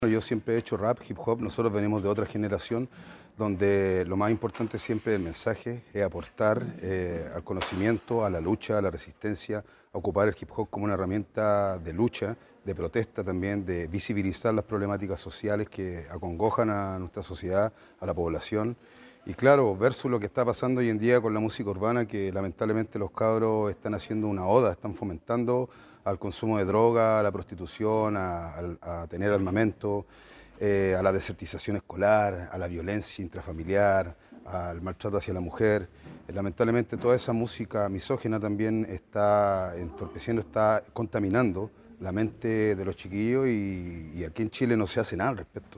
Yo siempre he hecho rap, hip hop, nosotros venimos de otra generación donde lo más importante siempre es el mensaje, es aportar al conocimiento, a la lucha, a la resistencia, a ocupar el hip hop como una herramienta de lucha, de protesta también, de visibilizar las problemáticas sociales que acongojan a nuestra sociedad, a la población. Y claro, versus lo que está pasando hoy en día con la música urbana, que lamentablemente los cabros están haciendo una oda, están fomentando al consumo de droga, a la prostitución, a tener armamento, a la desertización escolar, a la violencia intrafamiliar, al maltrato hacia la mujer. Lamentablemente toda esa música misógina también está entorpeciendo, está contaminando la mente de los chiquillos y aquí en Chile no se hace nada al respecto.